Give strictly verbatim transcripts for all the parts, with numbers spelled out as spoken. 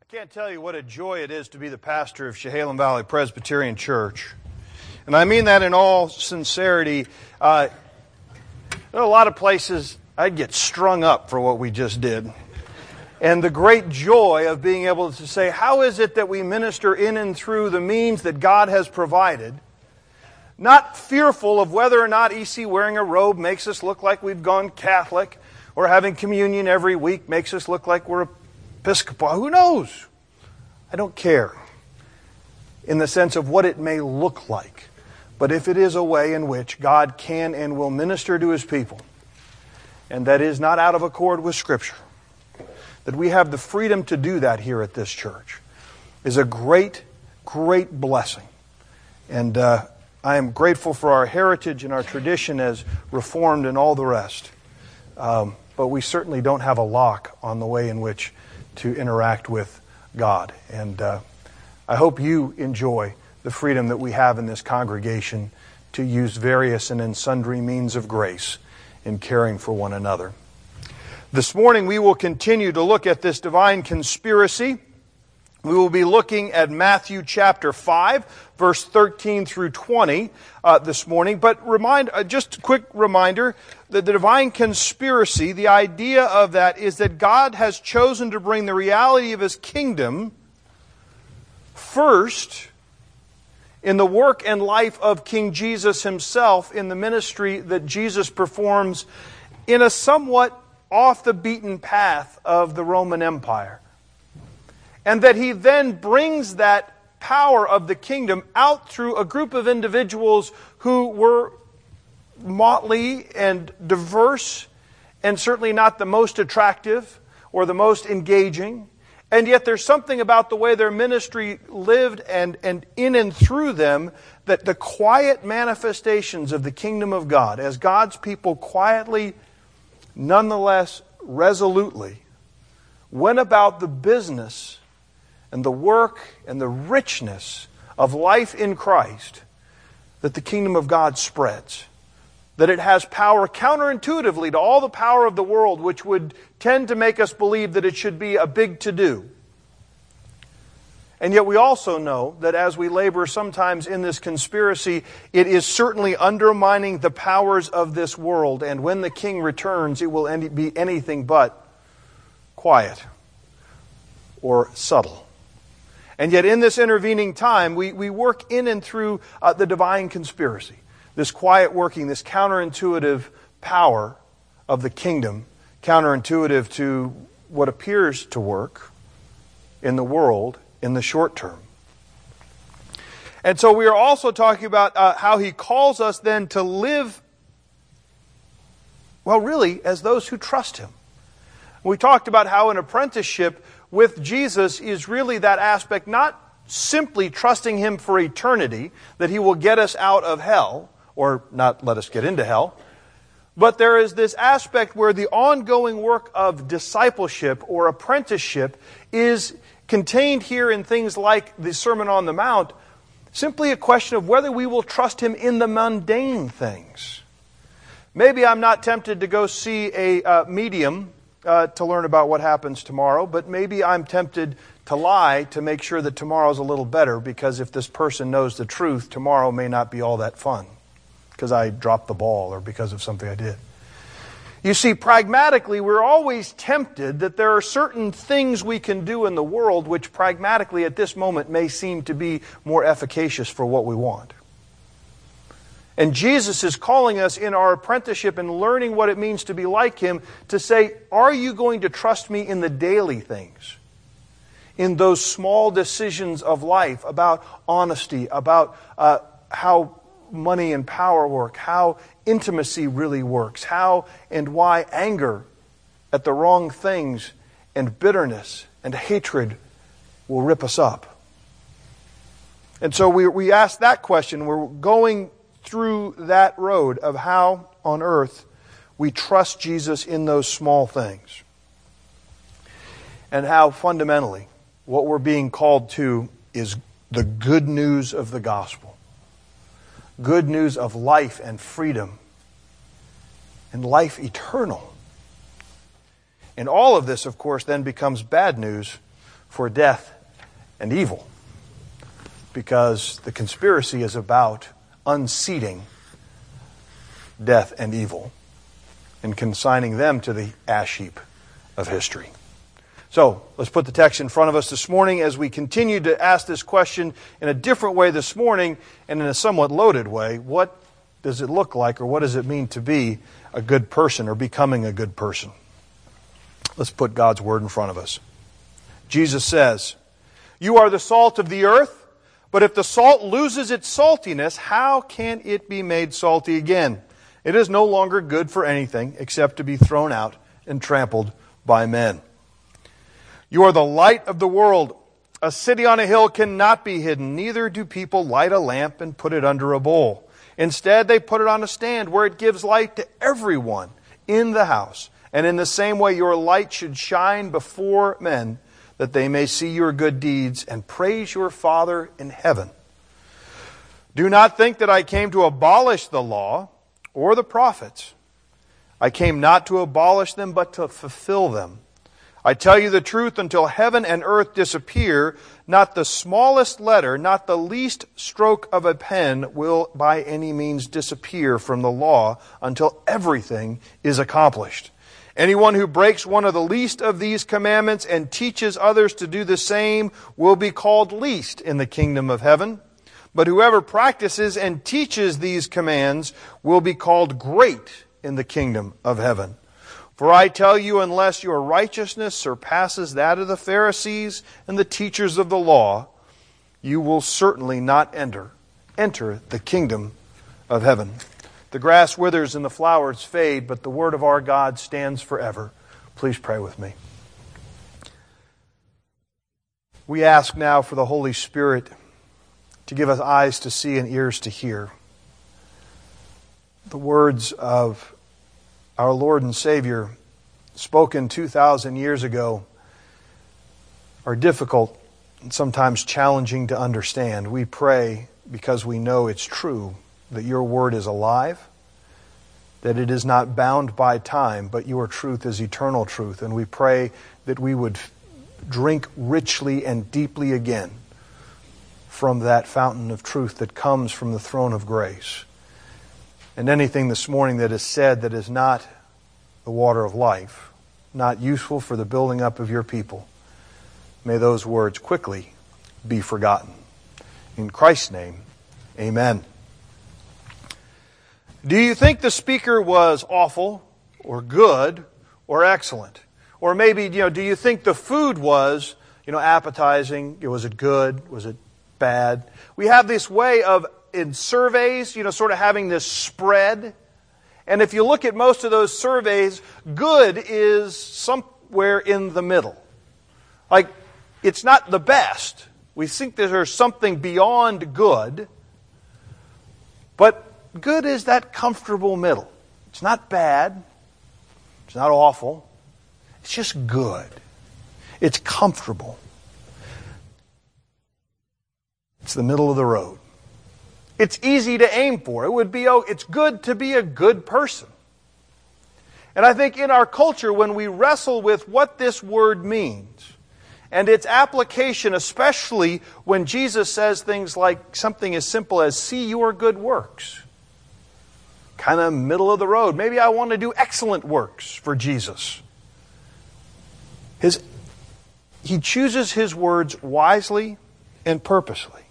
Can't tell you what a joy it is to be the pastor of Chehalem Valley Presbyterian Church. And I mean that in all sincerity. Uh, there are a lot of places I'd get strung up for what we just did. And the great joy of being able to say, how is it that we minister in and through the means that God has provided? Not fearful of whether or not E C wearing a robe makes us look like we've gone Catholic, or having communion every week makes us look like we're Episcopal. Who knows? I don't care in the sense of what it may look like. But if it is a way in which God can and will minister to His people, and that is not out of accord with Scripture, that we have the freedom to do that here at this church, is a great, great blessing. And uh, I am grateful for our heritage and our tradition as Reformed and all the rest. Um, but we certainly don't have a lock on the way in which to interact with God. And uh, I hope you enjoy the freedom that we have in this congregation to use various and sundry means of grace in caring for one another. This morning we will continue to look at this divine conspiracy. We will be looking at Matthew chapter five, verse thirteen through twenty uh, this morning. But remind, uh, just a quick reminder that the divine conspiracy, the idea of that is that God has chosen to bring the reality of His kingdom first in the work and life of King Jesus Himself, in the ministry that Jesus performs in a somewhat off the beaten path of the Roman Empire. And that He then brings that power of the kingdom out through a group of individuals who were motley and diverse, and certainly not the most attractive or the most engaging. And yet there's something about the way their ministry lived and, and in and through them, that the quiet manifestations of the kingdom of God, as God's people quietly, nonetheless resolutely, went about the business and the work and the richness of life in Christ, that the kingdom of God spreads. That it has power counterintuitively to all the power of the world, which would tend to make us believe that it should be a big to-do. And yet we also know that as we labor sometimes in this conspiracy, it is certainly undermining the powers of this world. And when the King returns, it will be anything but quiet or subtle. And yet in this intervening time, we, we work in and through uh, the divine conspiracy. This quiet working, this counterintuitive power of the kingdom, counterintuitive to what appears to work in the world in the short term. And so we are also talking about uh, how He calls us then to live, well, really, as those who trust Him. We talked about how an apprenticeship with Jesus is really that aspect, not simply trusting Him for eternity, that He will get us out of hell, or not let us get into hell, but there is this aspect where the ongoing work of discipleship or apprenticeship is contained here in things like the Sermon on the Mount, simply a question of whether we will trust Him in the mundane things. Maybe I'm not tempted to go see a uh, medium Uh, to learn about what happens tomorrow, but maybe I'm tempted to lie to make sure that tomorrow's a little better, because if this person knows the truth, tomorrow may not be all that fun because I dropped the ball or because of something I did. You see, pragmatically, we're always tempted that there are certain things we can do in the world which pragmatically at this moment may seem to be more efficacious for what we want. And Jesus is calling us in our apprenticeship and learning what it means to be like Him to say, are you going to trust me in the daily things? In those small decisions of life about honesty, about uh, how money and power work, how intimacy really works, how and why anger at the wrong things and bitterness and hatred will rip us up. And so we, we ask that question. We're going through that road of how on earth we trust Jesus in those small things. And how fundamentally what we're being called to is the good news of the gospel. Good news of life and freedom and life eternal. And all of this, of course, then becomes bad news for death and evil. Because the conspiracy is about unseating death and evil and consigning them to the ash heap of history. So, let's put the text in front of us this morning as we continue to ask this question in a different way this morning and in a somewhat loaded way. What does it look like, or what does it mean to be a good person or becoming a good person? Let's put God's Word in front of us. Jesus says, "You are the salt of the earth, but if the salt loses its saltiness, how can it be made salty again? It is no longer good for anything except to be thrown out and trampled by men. You are the light of the world. A city on a hill cannot be hidden. Neither do people light a lamp and put it under a bowl. Instead, they put it on a stand where it gives light to everyone in the house. And in the same way, your light should shine before men, that they may see your good deeds and praise your Father in heaven. Do not think that I came to abolish the law or the prophets. I came not to abolish them, but to fulfill them. I tell you the truth, until heaven and earth disappear, not the smallest letter, not the least stroke of a pen will by any means disappear from the law until everything is accomplished. Anyone who breaks one of the least of these commandments and teaches others to do the same will be called least in the kingdom of heaven. But whoever practices and teaches these commands will be called great in the kingdom of heaven. For I tell you, unless your righteousness surpasses that of the Pharisees and the teachers of the law, you will certainly not enter, enter the kingdom of heaven. The grass withers and the flowers fade, but the word of our God stands forever. Please pray with me. We ask now for the Holy Spirit to give us eyes to see and ears to hear. The words of our Lord and Savior, spoken two thousand years ago, are difficult and sometimes challenging to understand. We pray, because we know it's true, that your word is alive, that it is not bound by time, but your truth is eternal truth. And we pray that we would drink richly and deeply again from that fountain of truth that comes from the throne of grace. And anything this morning that is said that is not the water of life, not useful for the building up of your people, may those words quickly be forgotten. In Christ's name, amen. Do you think the speaker was awful or good or excellent? Or maybe, you know, do you think the food was, you know, appetizing? Was it good? Was it bad? We have this way of, in surveys, you know, sort of having this spread. And if you look at most of those surveys, good is somewhere in the middle. Like, it's not the best. We think that there's something beyond good. But good is that comfortable middle. It's not bad. It's not awful. It's just good. It's comfortable. It's the middle of the road. It's easy to aim for. It would be, oh, it's good to be a good person. And I think in our culture, when we wrestle with what this word means and its application, especially when Jesus says things like something as simple as, see your good works. Kind of middle of the road. Maybe I want to do excellent works for Jesus. His, he chooses his words wisely and purposely.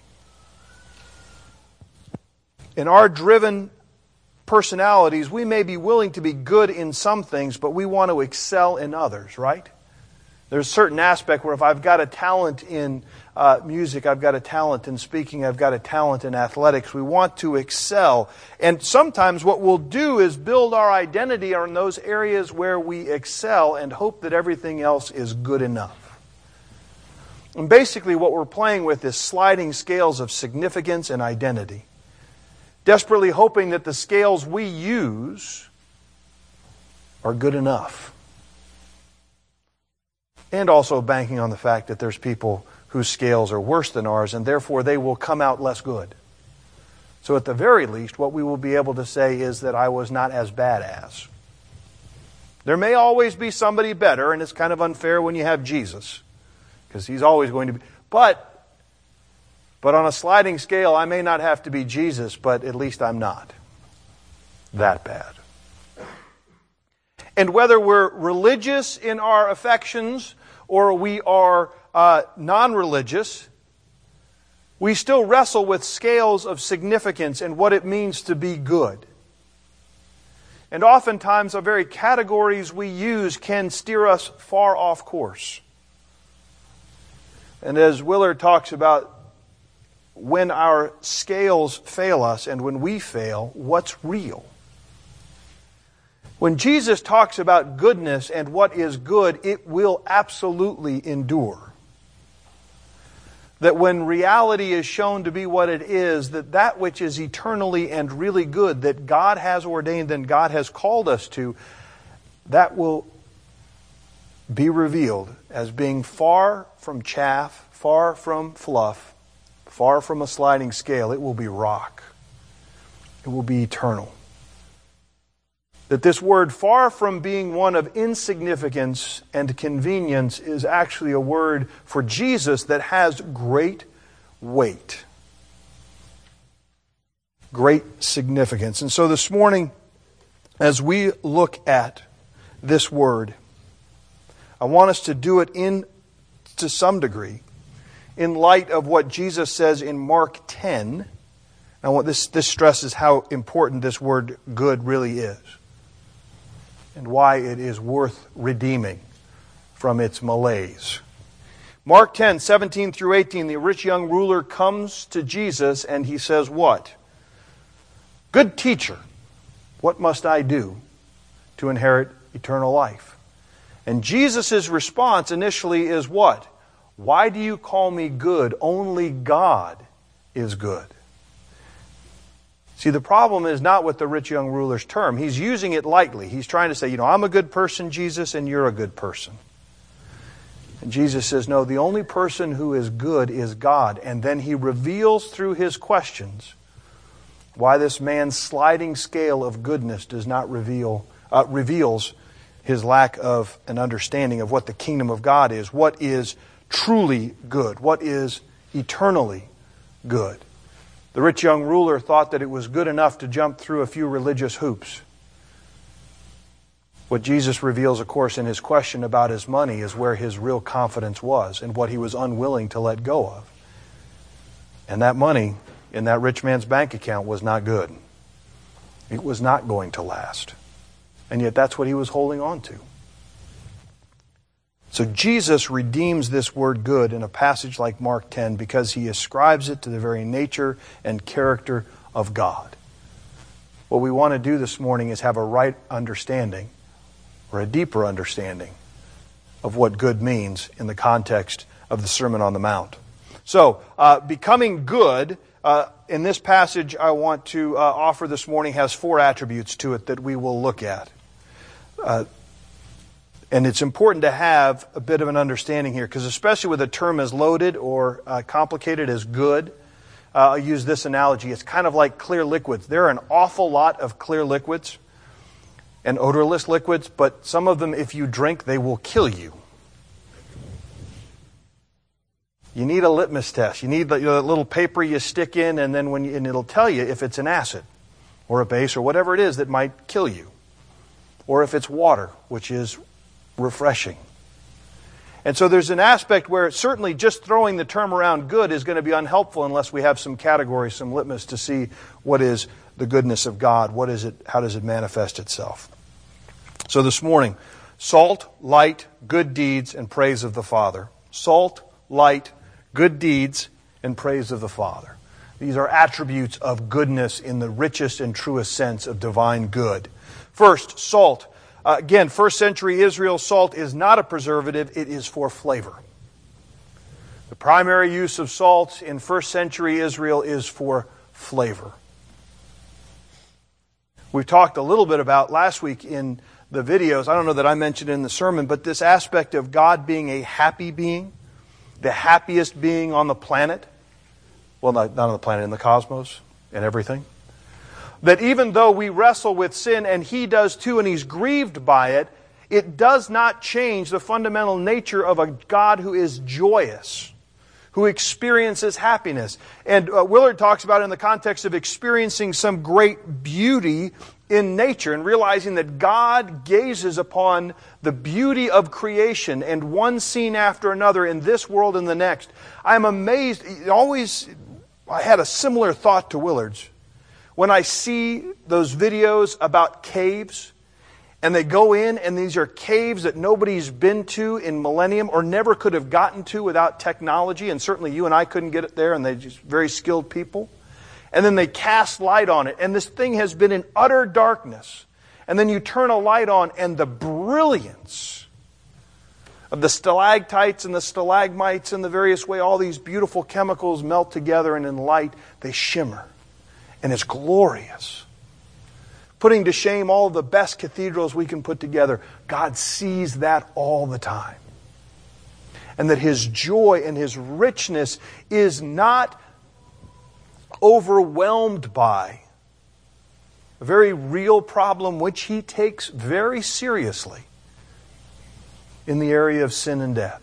In our driven personalities, we may be willing to be good in some things, but we want to excel in others, right? There's a certain aspect where if I've got a talent in uh, music, I've got a talent in speaking, I've got a talent in athletics, we want to excel. And sometimes what we'll do is build our identity on those areas where we excel and hope that everything else is good enough. And basically what we're playing with is sliding scales of significance and identity. Desperately hoping that the scales we use are good enough. And also banking on the fact that there's people whose scales are worse than ours, and therefore they will come out less good. So at the very least, what we will be able to say is that I was not as bad as. There may always be somebody better, and it's kind of unfair when you have Jesus. because He's always going to be. But, but on a sliding scale, I may not have to be Jesus, but at least I'm not that bad. And whether we're religious in our affections or we are uh, non-religious, we still wrestle with scales of significance and what it means to be good. And oftentimes the very categories we use can steer us far off course. And as Willard talks about, when our scales fail us and when we fail, what's real? When Jesus talks about goodness and what is good, it will absolutely endure. That when reality is shown to be what it is, that that which is eternally and really good, that God has ordained and God has called us to, that will be revealed as being far from chaff, far from fluff, far from a sliding scale. It will be rock. It will be eternal. That this word, far from being one of insignificance and convenience, is actually a word for Jesus that has great weight. Great significance. And so this morning, as we look at this word, I want us to do it in, to some degree, in light of what Jesus says in Mark ten. Now, what this, this stresses how important this word good really is, and why it is worth redeeming from its malaise. Mark ten, seventeen through eighteen, the rich young ruler comes to Jesus and he says what? Good teacher, what must I do to inherit eternal life? And Jesus' response initially is what? Why do you call me good? Only God is good. See, the problem is not with the rich young ruler's term. He's using it lightly. He's trying to say, you know, I'm a good person, Jesus, and you're a good person. And Jesus says, no, the only person who is good is God. And then He reveals through His questions why this man's sliding scale of goodness does not reveal, uh, reveals his lack of an understanding of what the kingdom of God is, what is truly good, what is eternally good. The rich young ruler thought that it was good enough to jump through a few religious hoops. What Jesus reveals, of course, in His question about his money is where his real confidence was and what he was unwilling to let go of. And that money in that rich man's bank account was not good. It was not going to last. And yet that's what he was holding on to. So Jesus redeems this word good in a passage like Mark ten because He ascribes it to the very nature and character of God. What we want to do this morning is have a right understanding, or a deeper understanding, of what good means in the context of the Sermon on the Mount. So, uh, becoming good, uh, in this passage I want to uh, offer this morning, has four attributes to it that we will look at. Uh, And it's important to have a bit of an understanding here, because especially with a term as loaded or uh, complicated as good, uh, I'll use this analogy. It's kind of like clear liquids. There are an awful lot of clear liquids and odorless liquids, but some of them, if you drink, they will kill you. You need a litmus test. You need the, you know, little paper you stick in, and then when you, and it'll tell you if it's an acid or a base or whatever it is that might kill you, or if it's water, which is refreshing. And so there's an aspect where certainly just throwing the term around good is going to be unhelpful unless we have some categories, some litmus to see what is the goodness of God, what is it, how does it manifest itself. So this morning, salt, light, good deeds, and praise of the Father. Salt, light, good deeds, and praise of the Father. These are attributes of goodness in the richest and truest sense of divine good. First, salt. Uh, again, first century Israel, salt is not a preservative, it is for flavor. The primary use of salt in first century Israel is for flavor. We talked a little bit about last week in the videos, I don't know that I mentioned it in the sermon, but this aspect of God being a happy being, the happiest being on the planet, well, not, not on the planet, in the cosmos and everything. That even though we wrestle with sin, and He does too, and He's grieved by it, It does not change the fundamental nature of a God who is joyous, who experiences happiness. And uh, Willard talks about it in the context of experiencing some great beauty in nature and realizing that God gazes upon the beauty of creation and one scene after another in this world and the next. I'm amazed. Always, I had a similar thought to Willard's. When I see those videos about caves, and they go in, and these are caves that nobody's been to in millennium or never could have gotten to without technology, and certainly you and I couldn't get it there, and they're just very skilled people. And then they cast light on it, and this thing has been in utter darkness. And then you turn a light on, and the brilliance of the stalactites and the stalagmites and the various way all these beautiful chemicals melt together, and in light they shimmer. And it's glorious. Putting to shame all of the best cathedrals we can put together. God sees that all the time. And that His joy and His richness is not overwhelmed by a very real problem which He takes very seriously in the area of sin and death.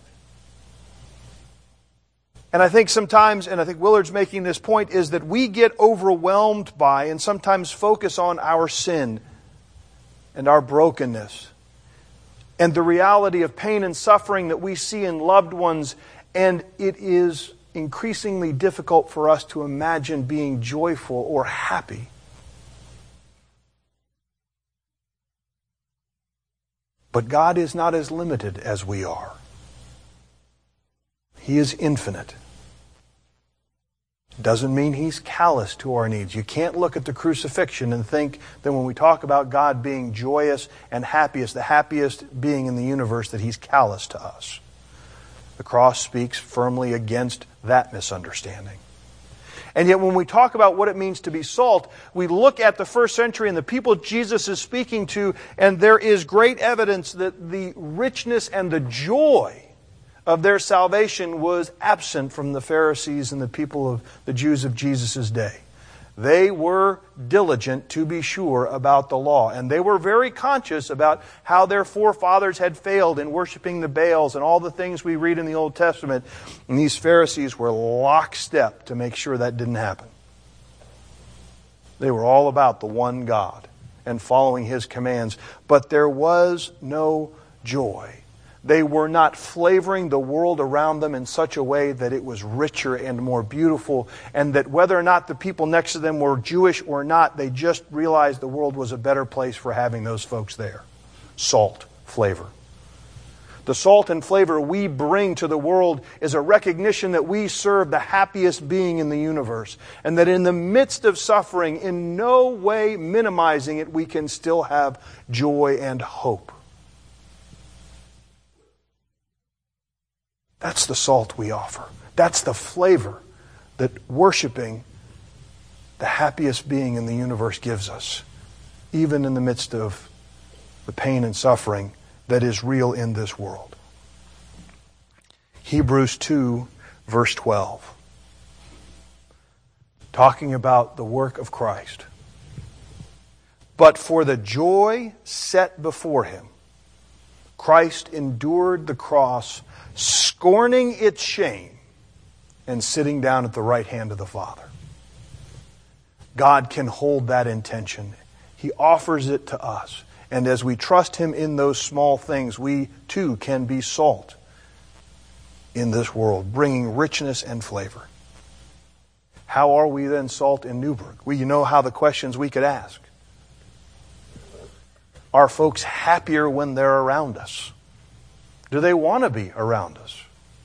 And I think sometimes, and I think Willard's making this point, is that we get overwhelmed by and sometimes focus on our sin and our brokenness and the reality of pain and suffering that we see in loved ones, and it is increasingly difficult for us to imagine being joyful or happy. But God is not as limited as we are. He is infinite. Doesn't mean He's callous to our needs. You can't look at the crucifixion and think that when we talk about God being joyous and happiest, the happiest being in the universe, that He's callous to us. The cross speaks firmly against that misunderstanding. And yet when we talk about what it means to be salt, we look at the first century and the people Jesus is speaking to, and there is great evidence that the richness and the joy of their salvation was absent from the Pharisees and the people of the Jews of Jesus' day. They were diligent, to be sure, about the law. And they were very conscious about how their forefathers had failed in worshiping the Baals and all the things we read in the Old Testament. And these Pharisees were lockstep to make sure that didn't happen. They were all about the one God and following His commands. But there was no joy. They were not flavoring the world around them in such a way that it was richer and more beautiful, and that whether or not the people next to them were Jewish or not, they just realized the world was a better place for having those folks there. Salt, flavor. The salt and flavor we bring to the world is a recognition that we serve the happiest being in the universe, and that in the midst of suffering, in no way minimizing it, we can still have joy and hope. That's the salt we offer. That's the flavor that worshiping the happiest being in the universe gives us, even in the midst of the pain and suffering that is real in this world. Hebrews two, verse twelve. Talking about the work of Christ. But for the joy set before Him, Christ endured the cross, scorning its shame, and sitting down at the right hand of the Father. God can hold that intention. He offers it to us. And as we trust Him in those small things, we too can be salt in this world, bringing richness and flavor. How are we then salt in Newburgh? Well, you know how the questions we could ask. Are folks happier when they're around us? Do they want to be around us?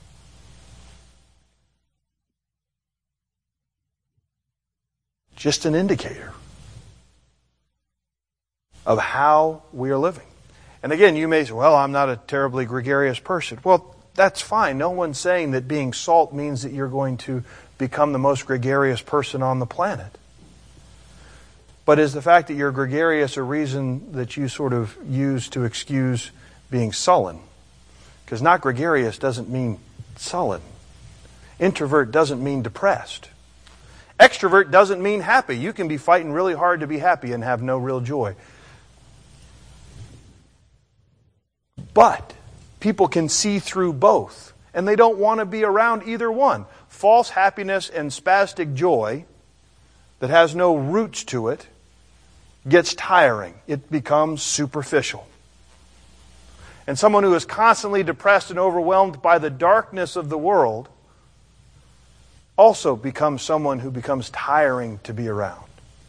Just an indicator of how we are living. And again, you may say, well, I'm not a terribly gregarious person. Well, that's fine. No one's saying that being salt means that you're going to become the most gregarious person on the planet. But is the fact that you're gregarious a reason that you sort of use to excuse being sullen? Because not gregarious doesn't mean sullen. Introvert doesn't mean depressed. Extrovert doesn't mean happy. You can be fighting really hard to be happy and have no real joy. But people can see through both, and they don't want to be around either one. False happiness and spastic joy that has no roots to it gets tiring. It becomes superficial. And someone who is constantly depressed and overwhelmed by the darkness of the world also becomes someone who becomes tiring to be around.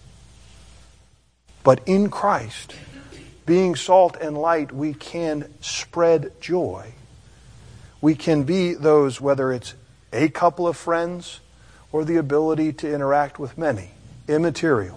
But in Christ, being salt and light, we can spread joy. We can be those, whether it's a couple of friends or the ability to interact with many, immaterial.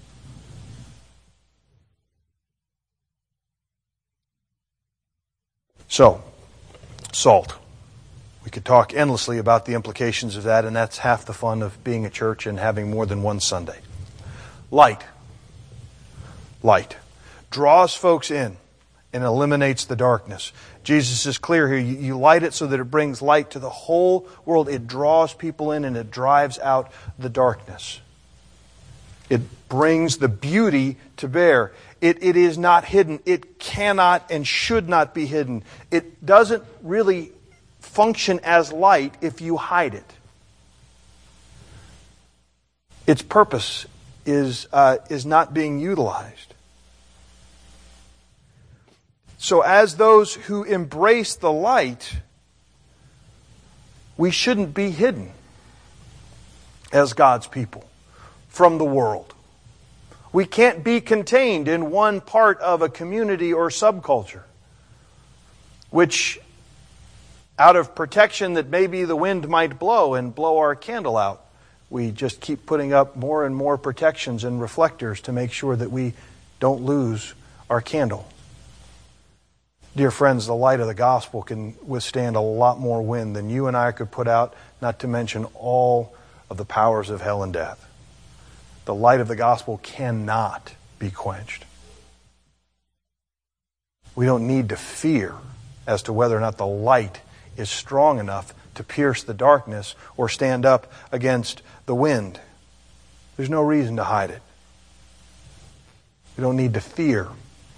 So, salt. We could talk endlessly about the implications of that, and that's half the fun of being a church and having more than one Sunday. Light. Light. Draws folks in and eliminates the darkness. Jesus is clear here. You, you light it so that it brings light to the whole world. It draws people in and it drives out the darkness. It brings the beauty to bear. It, it is not hidden. It cannot and should not be hidden. It doesn't really function as light if you hide it. Its purpose is, uh, is not being utilized. So as those who embrace the light, we shouldn't be hidden as God's people from the world. We can't be contained in one part of a community or subculture, which, out of protection that maybe the wind might blow and blow our candle out, we just keep putting up more and more protections and reflectors to make sure that we don't lose our candle. Dear friends, the light of the gospel can withstand a lot more wind than you and I could put out, not to mention all of the powers of hell and death. The light of the gospel cannot be quenched. We don't need to fear as to whether or not the light is strong enough to pierce the darkness or stand up against the wind. There's no reason to hide it. We don't need to fear.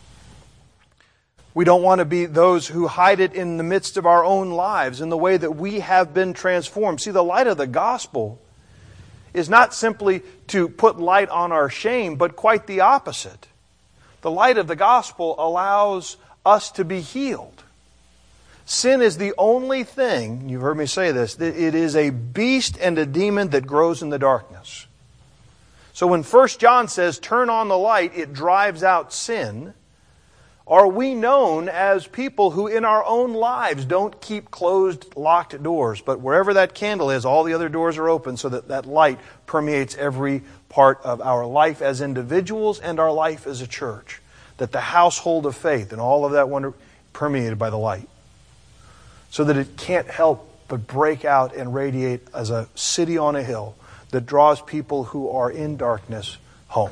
We don't want to be those who hide it in the midst of our own lives in the way that we have been transformed. See, the light of the gospel is not simply to put light on our shame, but quite the opposite. The light of the gospel allows us to be healed. Sin is the only thing, you've heard me say this, that it is a beast and a demon that grows in the darkness. So when First John says, turn on the light, it drives out sin, are we known as people who in our own lives don't keep closed, locked doors, but wherever that candle is, all the other doors are open so that that light permeates every part of our life as individuals and our life as a church. That the household of faith and all of that wonder permeated by the light. So that it can't help but break out and radiate as a city on a hill that draws people who are in darkness home.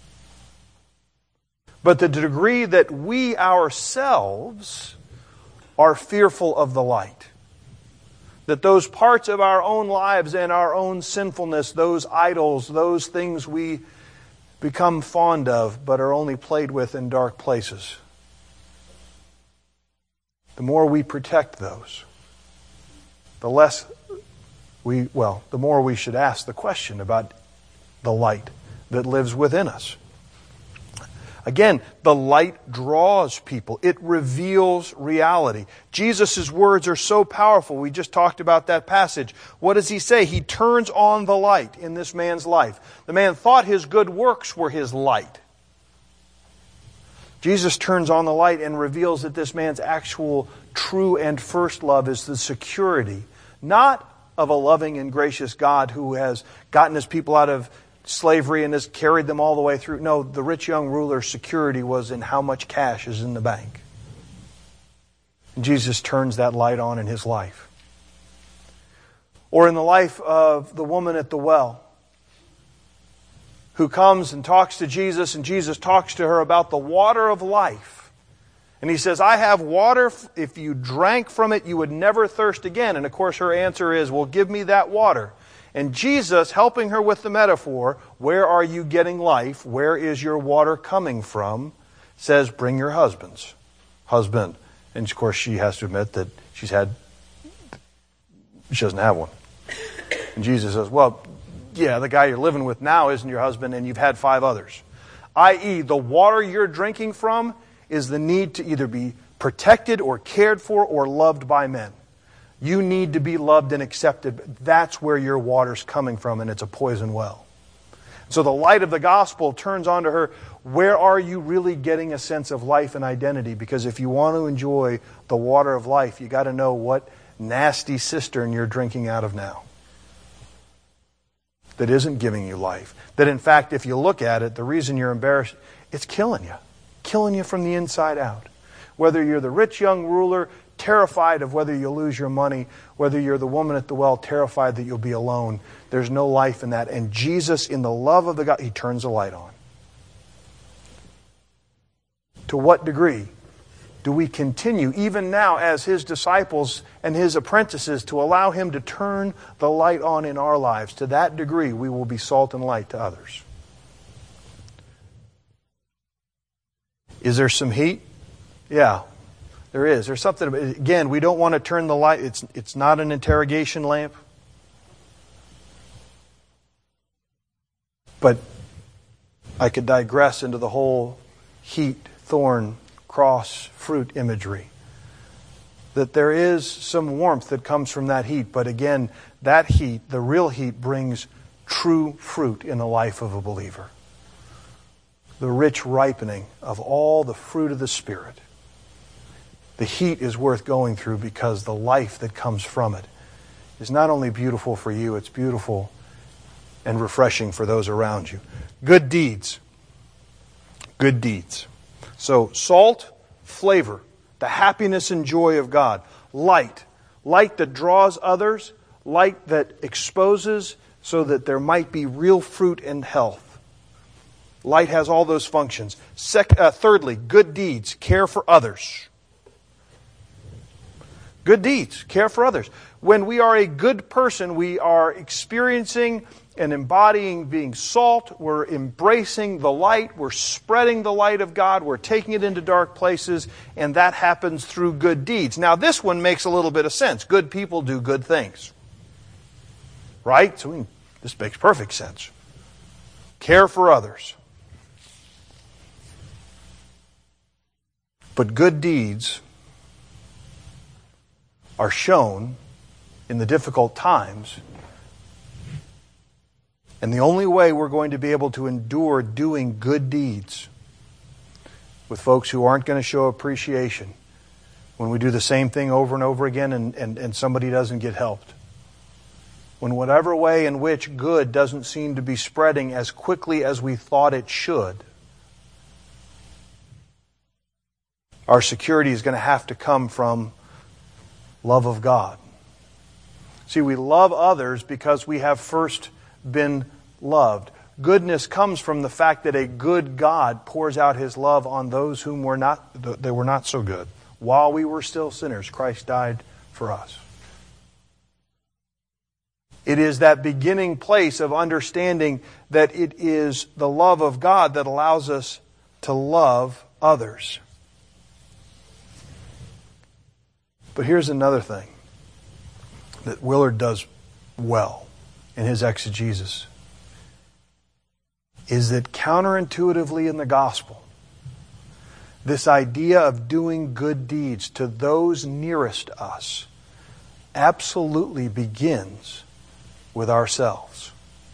But the degree that we ourselves are fearful of the light, that those parts of our own lives and our own sinfulness, those idols, those things we become fond of but are only played with in dark places, the more we protect those, the less we, well, the more we should ask the question about the light that lives within us. Again, the light draws people. It reveals reality. Jesus' words are so powerful. We just talked about that passage. What does he say? He turns on the light in this man's life. The man thought his good works were his light. Jesus turns on the light and reveals that this man's actual true and first love is the security, not of a loving and gracious God who has gotten his people out of slavery and has carried them all the way through. No, the rich young ruler's security was in how much cash is in the bank. And Jesus turns that light on in his life. Or in the life of the woman at the well, who comes and talks to Jesus, and Jesus talks to her about the water of life. And he says, I have water, if you drank from it, you would never thirst again. And of course her answer is, well, give me that water. And Jesus, helping her with the metaphor, where are you getting life? Where is your water coming from? Says, bring your husbands, husband, And of course, she has to admit that she's had, she doesn't have one. And Jesus says, well, yeah, the guy you're living with now isn't your husband, and you've had five others. that is, the water you're drinking from is the need to either be protected or cared for or loved by men. You need to be loved and accepted. That's where your water's coming from, and it's a poison well. So the light of the gospel turns on to her, where are you really getting a sense of life and identity? Because if you want to enjoy the water of life, you got to know what nasty cistern you're drinking out of now. That isn't giving you life. That in fact, if you look at it, the reason you're embarrassed, it's killing you. Killing you from the inside out. Whether you're the rich young ruler, terrified of whether you'll lose your money, whether you're the woman at the well, terrified that you'll be alone, there's no life in that. And Jesus, in the love of the God, He turns the light on. To what degree do we continue, even now as His disciples and His apprentices, to allow Him to turn the light on in our lives? To that degree, we will be salt and light to others. Is there some heat? Yeah, there is. There's something, again, we don't want to turn the light. It's, it's not an interrogation lamp. But I could digress into the whole heat, thorn, cross, fruit imagery. That there is some warmth that comes from that heat. But again, that heat, the real heat, brings true fruit in the life of a believer. The rich ripening of all the fruit of the Spirit. The heat is worth going through because the life that comes from it is not only beautiful for you, it's beautiful and refreshing for those around you. Good deeds. Good deeds. So salt, flavor, the happiness and joy of God. Light. Light that draws others. Light that exposes so that there might be real fruit and health. Light has all those functions. Sec- uh, thirdly, good deeds. Care for others. Good deeds. Care for others. When we are a good person, we are experiencing and embodying being salt. We're embracing the light. We're spreading the light of God. We're taking it into dark places. And that happens through good deeds. Now, this one makes a little bit of sense. Good people do good things. Right? So we, this makes perfect sense. Care for others. But good deeds are shown in the difficult times. And the only way we're going to be able to endure doing good deeds with folks who aren't going to show appreciation when we do the same thing over and over again and, and, and somebody doesn't get helped. When whatever way in which good doesn't seem to be spreading as quickly as we thought it should, our security is going to have to come from love of God. See, we love others because we have first been loved. Goodness comes from the fact that a good God pours out His love on those whom were not, they were not so good. While we were still sinners, Christ died for us. It is that beginning place of understanding that it is the love of God that allows us to love others. But here's another thing that Willard does well in his exegesis, is that counterintuitively in the gospel, this idea of doing good deeds to those nearest us absolutely begins with ourselves.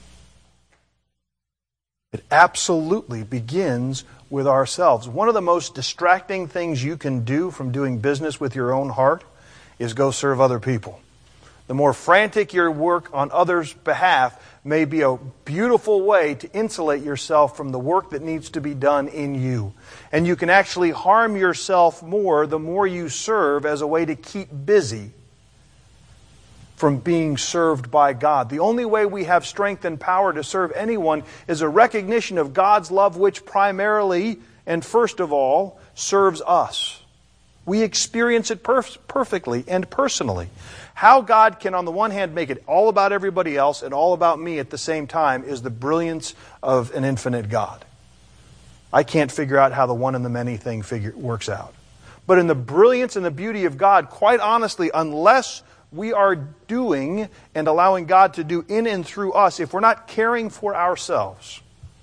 It absolutely begins with ourselves. One of the most distracting things you can do from doing business with your own heart is go serve other people. The more frantic your work on others' behalf may be a beautiful way to insulate yourself from the work that needs to be done in you. And you can actually harm yourself more the more you serve as a way to keep busy from being served by God. The only way we have strength and power to serve anyone is a recognition of God's love, which primarily and first of all serves us. We experience it perf- perfectly and personally. How God can, on the one hand, make it all about everybody else and all about me at the same time is the brilliance of an infinite God. I can't figure out how the one and the many thing figure works out. But in the brilliance and the beauty of God, quite honestly, unless we are doing and allowing God to do in and through us, if we're not caring for ourselves,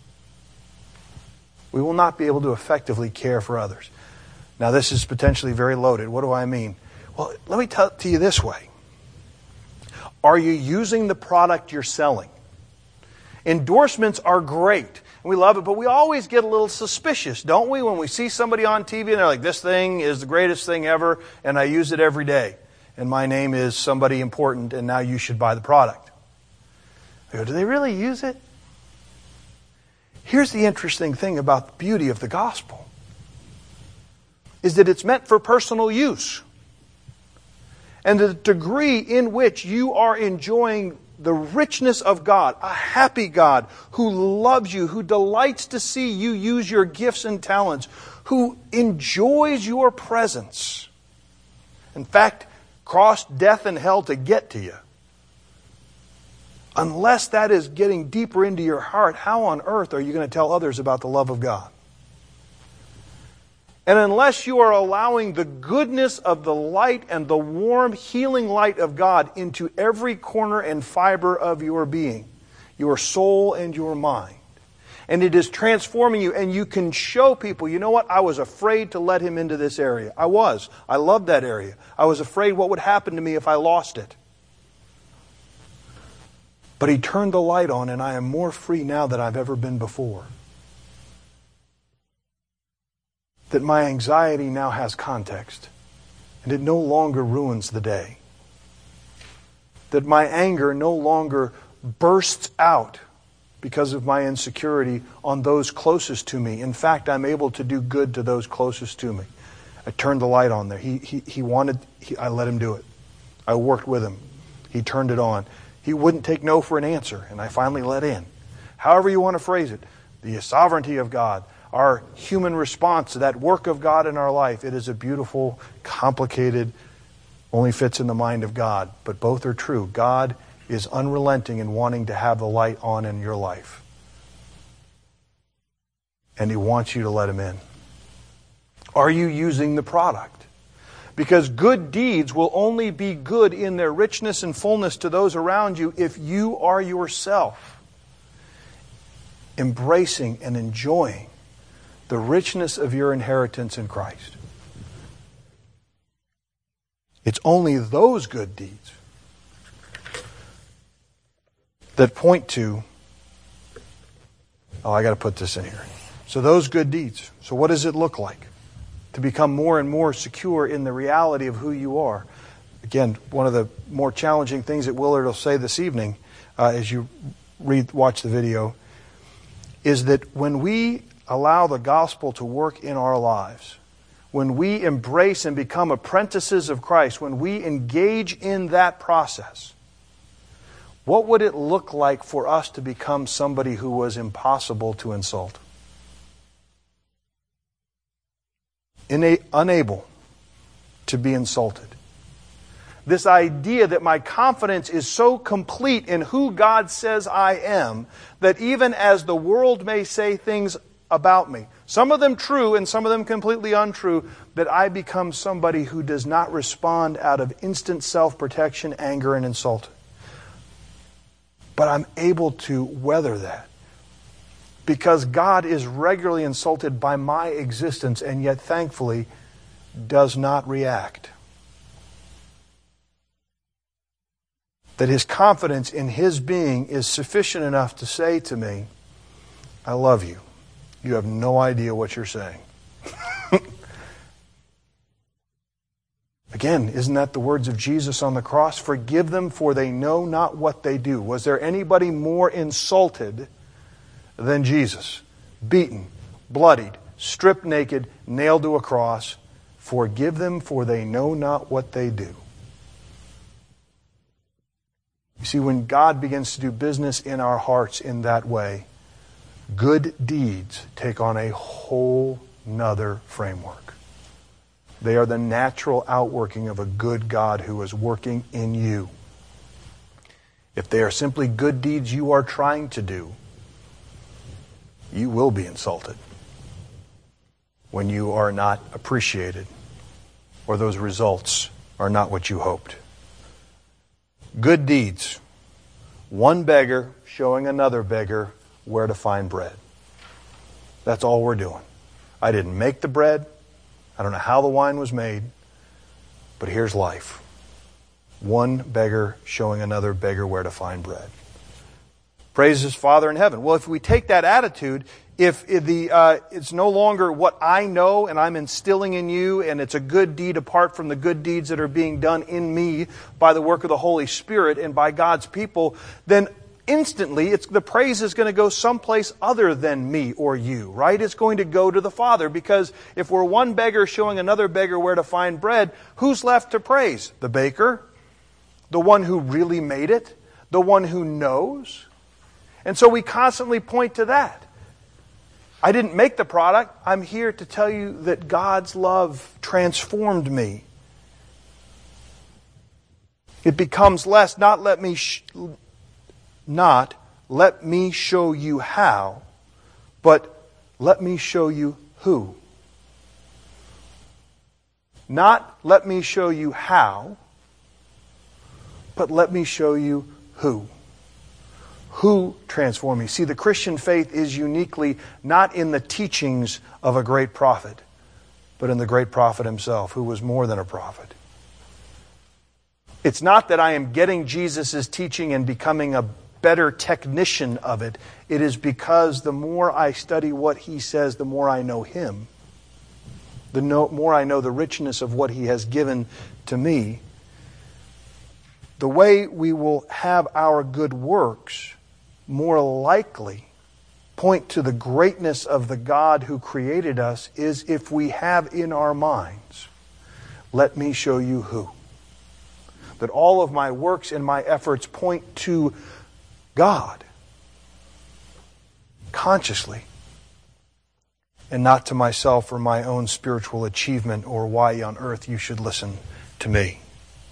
we will not be able to effectively care for others. Now, this is potentially very loaded. What do I mean? Well, let me tell it to you this way. Are you using the product you're selling? Endorsements are great. We love it, but we always get a little suspicious, don't we? When we see somebody on T V and they're like, this thing is the greatest thing ever, and I use it every day. And my name is somebody important, and now you should buy the product. I go, do they really use it? Here's the interesting thing about the beauty of the gospel, is that it's meant for personal use. And the degree in which you are enjoying the richness of God, a happy God who loves you, who delights to see you use your gifts and talents, who enjoys your presence. In fact, crossed death and hell to get to you. Unless that is getting deeper into your heart, how on earth are you going to tell others about the love of God? And unless you are allowing the goodness of the light and the warm, healing light of God into every corner and fiber of your being, your soul and your mind, and it is transforming you, and you can show people, you know what, I was afraid to let him into this area. I was. I loved that area. I was afraid what would happen to me if I lost it. But he turned the light on, and I am more free now than I've ever been before. That my anxiety now has context, and it no longer ruins the day. That my anger no longer bursts out because of my insecurity on those closest to me. In fact, I'm able to do good to those closest to me. I turned the light on there. He, he, he wanted, he, I let him do it. I worked with him. He turned it on. He wouldn't take no for an answer, and I finally let in. However you want to phrase it, the sovereignty of God, our human response to that work of God in our life, it is a beautiful, complicated, only fits in the mind of God. But both are true. God is unrelenting in wanting to have the light on in your life. And He wants you to let Him in. Are you using the product? Because good deeds will only be good in their richness and fullness to those around you if you are yourself embracing and enjoying the richness of your inheritance in Christ. It's only those good deeds that point to, oh, I got to put this in here. So those good deeds. So what does it look like to become more and more secure in the reality of who you are? Again, one of the more challenging things that Willard will say this evening, uh, as you read, watch the video, is that when we allow the gospel to work in our lives, when we embrace and become apprentices of Christ, when we engage in that process, what would it look like for us to become somebody who was impossible to insult? Ina- unable to be insulted. This idea that my confidence is so complete in who God says I am, that even as the world may say things about me, some of them true and some of them completely untrue, that I become somebody who does not respond out of instant self-protection, anger, and insult. But I'm able to weather that because God is regularly insulted by my existence and yet thankfully does not react. That His confidence in His being is sufficient enough to say to me, I love you. You have no idea what you're saying. Again, isn't that the words of Jesus on the cross? Forgive them, for they know not what they do. Was there anybody more insulted than Jesus? Beaten, bloodied, stripped naked, nailed to a cross. Forgive them, for they know not what they do. You see, when God begins to do business in our hearts in that way, good deeds take on a whole nother framework. They are the natural outworking of a good God who is working in you. If they are simply good deeds you are trying to do, you will be insulted when you are not appreciated or those results are not what you hoped. Good deeds. One beggar showing another beggar where to find bread. That's all we're doing. I didn't make the bread. I don't know how the wine was made. But here's life. One beggar showing another beggar where to find bread. Praise His Father in heaven. Well, if we take that attitude, if the uh, it's no longer what I know and I'm instilling in you, and it's a good deed apart from the good deeds that are being done in me by the work of the Holy Spirit and by God's people, then instantly it's the praise is going to go someplace other than me or you, right? It's going to go to the Father, because if we're one beggar showing another beggar where to find bread, who's left to praise? The baker? The one who really made it? The one who knows? And so we constantly point to that. I didn't make the product. I'm here to tell you that God's love transformed me. It becomes less, not let me, sh- not let me show you how, but let me show you who. Not let me show you how, but let me show you who. Who transformed me. See, the Christian faith is uniquely not in the teachings of a great prophet, but in the great prophet himself, who was more than a prophet. It's not that I am getting Jesus' teaching and becoming a better technician of it. It is because the more I study what He says, the more I know Him. The more I know the richness of what He has given to me. The way we will have our good works more likely point to the greatness of the God who created us is if we have in our minds, let me show you who. That all of my works and my efforts point to God consciously, and not to myself or my own spiritual achievement or why on earth you should listen to me.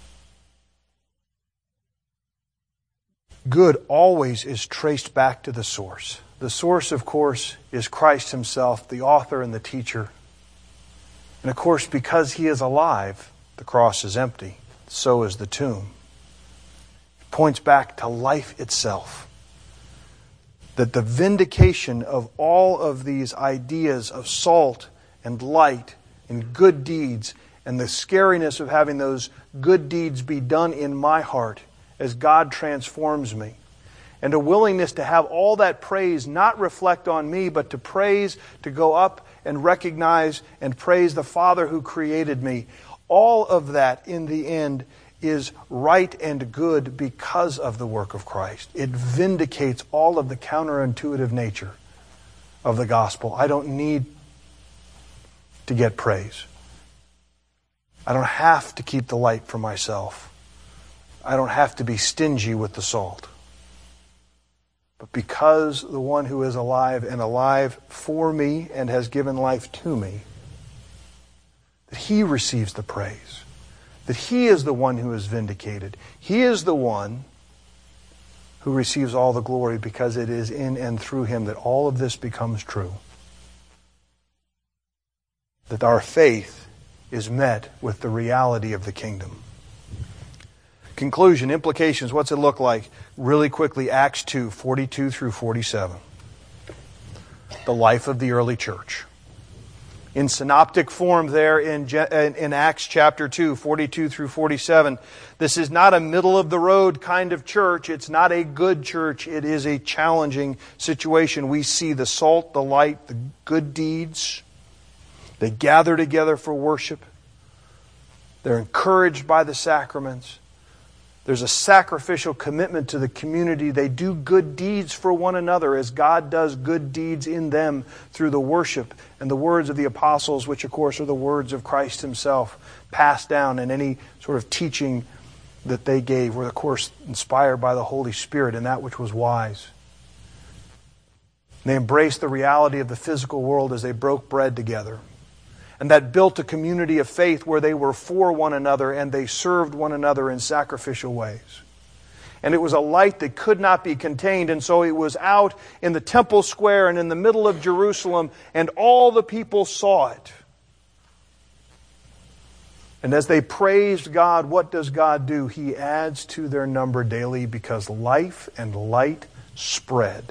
Good always is traced back to the source. The source, of course, is Christ Himself, the author and the teacher. And of course, because He is alive, the cross is empty. So is the tomb. It points back to life itself. That the vindication of all of these ideas of salt and light and good deeds, and the scariness of having those good deeds be done in my heart as God transforms me, and a willingness to have all that praise not reflect on me, but to praise, to go up and recognize and praise the Father who created me. All of that in the end is right and good because of the work of Christ. It vindicates all of the counterintuitive nature of the gospel. I don't need to get praise. I don't have to keep the light for myself. I don't have to be stingy with the salt. But because the one who is alive and alive for me and has given life to me, that He receives the praise. That He is the one who is vindicated. He is the one who receives all the glory, because it is in and through Him that all of this becomes true. That our faith is met with the reality of the kingdom. Conclusion, implications, what's it look like? Really quickly, Acts two, forty-two through forty-seven. The life of the early church. In synoptic form there in, in Acts chapter two, forty-two through forty-seven. This is not a middle-of-the-road kind of church. It's not a good church. It is a challenging situation. We see the salt, the light, the good deeds. They gather together for worship. They're encouraged by the sacraments. There's a sacrificial commitment to the community. They do good deeds for one another as God does good deeds in them through the worship and the words of the apostles, which of course are the words of Christ Himself, passed down, and any sort of teaching that they gave were of course inspired by the Holy Spirit and that which was wise. They embraced the reality of the physical world as they broke bread together. And that built a community of faith where they were for one another and they served one another in sacrificial ways. And it was a light that could not be contained, and so it was out in the temple square and in the middle of Jerusalem, and all the people saw it. And as they praised God, what does God do? He adds to their number daily, because life and light spread.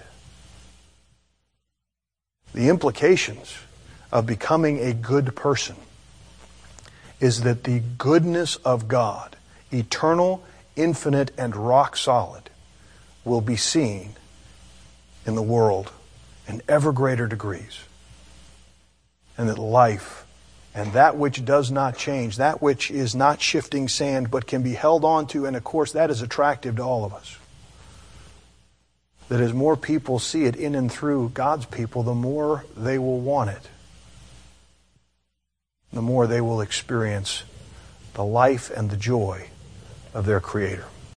The implications of becoming a good person is that the goodness of God, eternal, infinite, and rock solid, will be seen in the world in ever greater degrees. And that life and that which does not change, that which is not shifting sand but can be held on to, and of course that is attractive to all of us. That as more people see it in and through God's people, the more they will want it. The more they will experience the life and the joy of their Creator.